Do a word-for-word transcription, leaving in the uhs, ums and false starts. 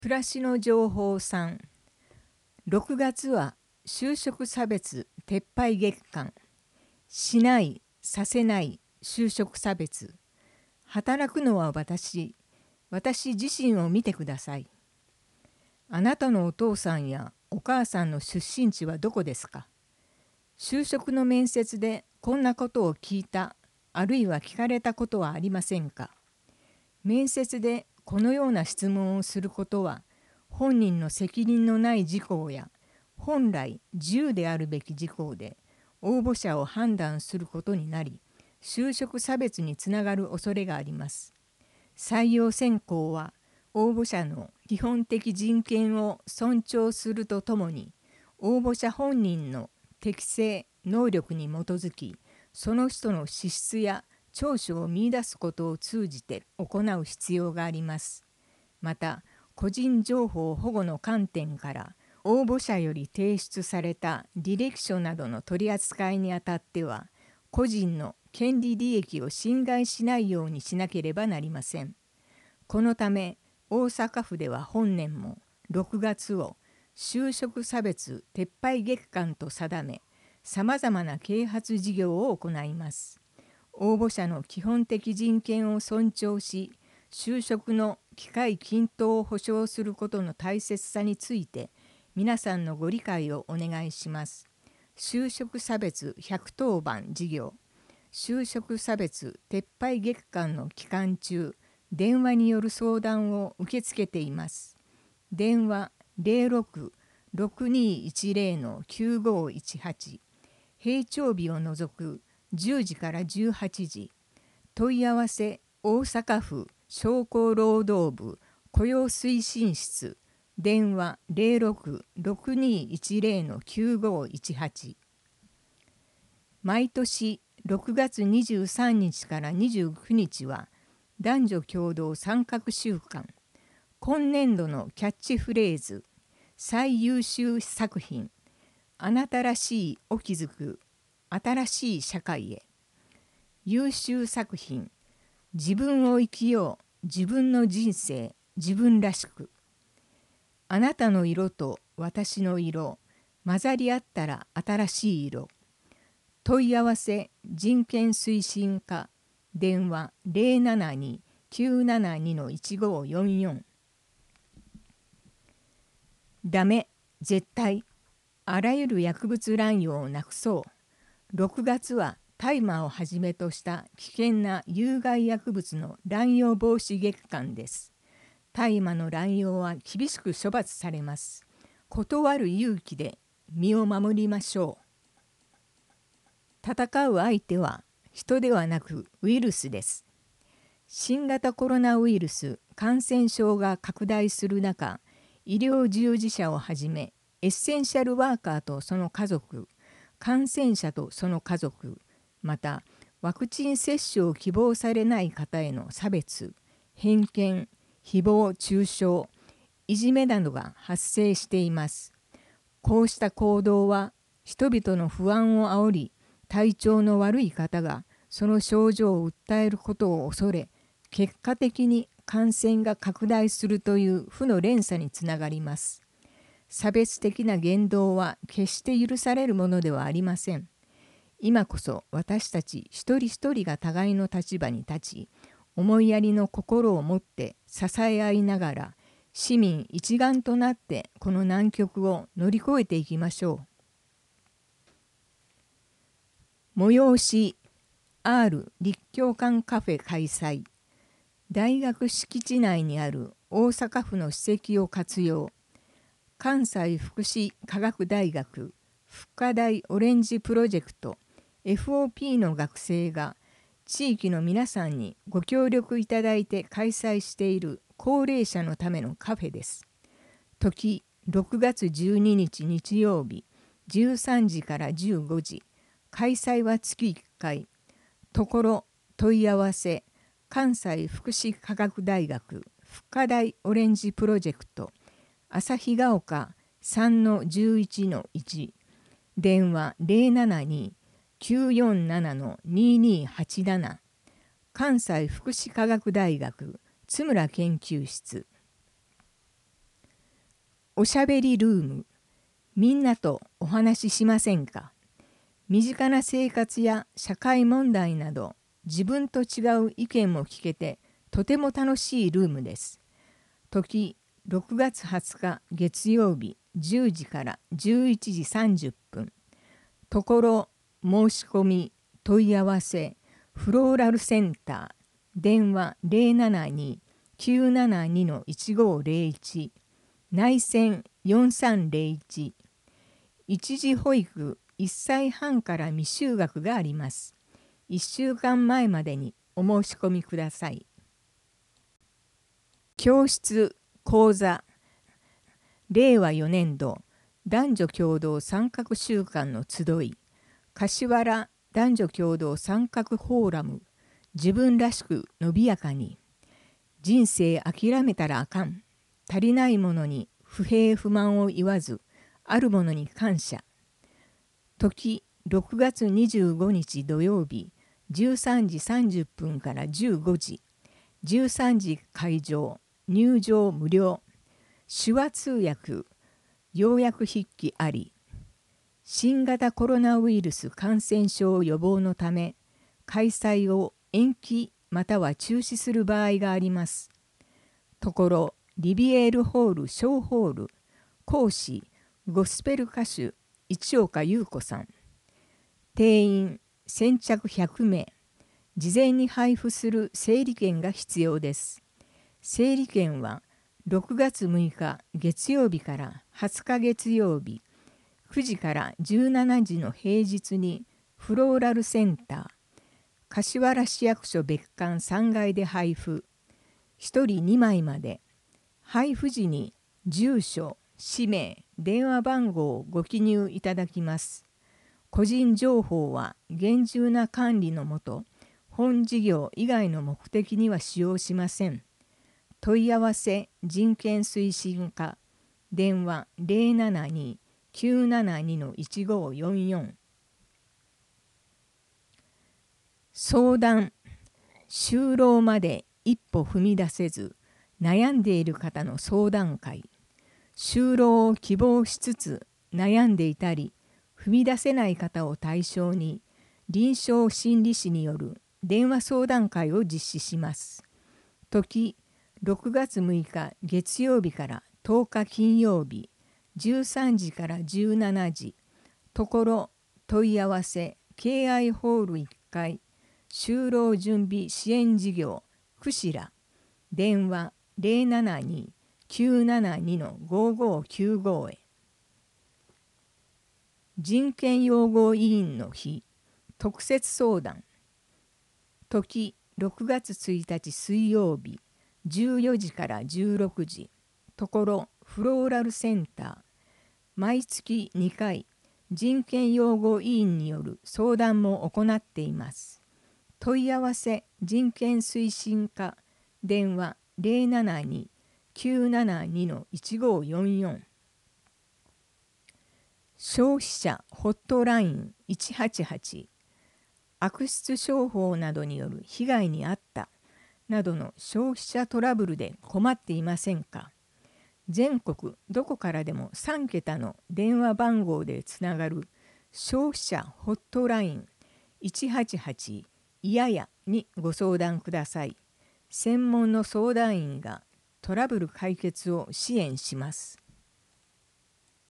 暮らしの情報さん。ろくがつは就職差別撤廃月間。しない、させない就職差別。働くのは私。私自身を見てください。あなたのお父さんやお母さんの出身地はどこですか？就職の面接でこんなことを聞いた、あるいは聞かれたことはありませんか？面接でこのような質問をすることは、本人の責任のない事項や、本来自由であるべき事項で、応募者を判断することになり、就職差別につながる恐れがあります。採用選考は、応募者の基本的人権を尊重するとともに、応募者本人の適性、能力に基づき、その人の資質や長所を見出すことを通じて行う必要があります。また、個人情報保護の観点から、応募者より提出された履歴書などの取り扱いにあたっては、個人の権利利益を侵害しないようにしなければなりません。このため、大阪府では本年もろくがつを就職差別撤廃月間と定め、さまざまな啓発事業を行います。応募者の基本的人権を尊重し、就職の機会均等を保障することの大切さについて、皆さんのご理解をお願いします。就職差別ひゃくとおばん事業。就職差別撤廃月間の期間中、電話による相談を受け付けています。電話 ゼロろく ろくにいちゼロ きゅうごいちはち。平常日を除くじゅうじからじゅうはちじ。問い合わせ大阪府商工労働部雇用推進室。電話 ゼロろく ろくにいちゼロ きゅうごいちはち。毎年ろくがつにじゅうさんにちからにじゅうくにちは男女共同参画週間。今年度のキャッチフレーズ、最優秀作品、あなたらしいを築く新しい社会へ。優秀作品、自分を生きよう、自分の人生、自分らしく。あなたの色と私の色、混ざり合ったら新しい色。問い合わせ人権推進課、電話 ゼロななに きゅうななに いちごよんよん。ダメ、絶対、あらゆる薬物乱用をなくそう。ろくがつは大麻をはじめとした危険な有害薬物の乱用防止月間です。大麻の乱用は厳しく処罰されます。断る勇気で身を守りましょう。戦う相手は人ではなくウイルスです。新型コロナウイルス感染症が拡大する中、医療従事者をはじめエッセンシャルワーカーとその家族、感染者とその家族、またワクチン接種を希望されない方への差別、偏見、誹謗中傷、いじめなどが発生しています。こうした行動は人々の不安を煽り、体調の悪い方がその症状を訴えることを恐れ、結果的に感染が拡大するという負の連鎖につながります。差別的な言動は決して許されるものではありません。今こそ私たち一人一人が互いの立場に立ち、思いやりの心を持って支え合いながら、市民一丸となってこの難局を乗り越えていきましょう。催し R 立教館カフェ開催。大学敷地内にある大阪府の史跡を活用。関西福祉科学大学福科大オレンジプロジェクト エフオーピー の学生が地域の皆さんにご協力いただいて開催している高齢者のためのカフェです。時ろくがつじゅうににち日曜日じゅうさんじからじゅうごじ。開催は月いっかい。ところ問い合わせ関西福祉科学大学福科大オレンジプロジェクト旭ヶ丘 さんのじゅういちのいち。電話 ゼロななに きゅうよんなな ににはちなな。関西福祉科学大学津村研究室。 おしゃべりルーム。みんなとお話ししませんか。身近な生活や社会問題など自分と違う意見も聞けてとても楽しいルームです。時ろくがつはつか月曜日じゅうじからじゅういちじさんじゅっぷん。ところ申し込み問い合わせフローラルセンター電話 ゼロななに きゅうななに いちごゼロいち内線よんさんゼロいち一時保育いっさいはんから未就学があります。いっしゅうかんまえまでにお申し込みください。教室講座れいわよねんど男女共同参画週間の集い柏原男女共同参画フォーラム自分らしく伸びやかに人生諦めたらあかん足りないものに不平不満を言わずあるものに感謝時ろくがつにじゅうごにち土曜日じゅうさんじさんじゅっぷんからじゅうごじじゅうさんじ会場入場無料手話通訳要約筆記あり新型コロナウイルス感染症予防のため開催を延期または中止する場合があります。ところリビエールホール小ホール講師ゴスペル歌手市岡優子さん定員先着ひゃくめい事前に配布する整理券が必要です。整理券はろくがつむいか月曜日からはつか月曜日くじからじゅうしちじの平日にフローラルセンター柏原市役所別館さんがいで配布ひとりにまいまで配布時に住所氏名電話番号をご記入いただきます。個人情報は厳重な管理のもと本事業以外の目的には使用しません。問い合わせ人権推進課電話 ゼロななに きゅうななに いちごよんよん相談就労まで一歩踏み出せず悩んでいる方の相談会就労を希望しつつ悩んでいたり踏み出せない方を対象に臨床心理士による電話相談会を実施します。時ろくがつむいか月曜日からとおか金曜日じゅうさんじからじゅうしちじところ問い合わせ敬愛ホールいっかい就労準備支援事業くら電話 ゼロななに きゅうななに ごごきゅうご へ人権擁護委員の日特設相談時ろくがつついたち水曜日じゅうよじからじゅうろくじところフローラルセンター毎月にかい人権擁護委員による相談も行っています。問い合わせ人権推進課電話 ゼロななに きゅうななに いちごよんよん消費者ホットラインいちはちはち悪質商法などによる被害に遭ったなどの消費者トラブルで困っていませんか。全国どこからでもさんけたの電話番号でつながる消費者ホットラインいちはちはちいややにご相談ください。専門の相談員がトラブル解決を支援します。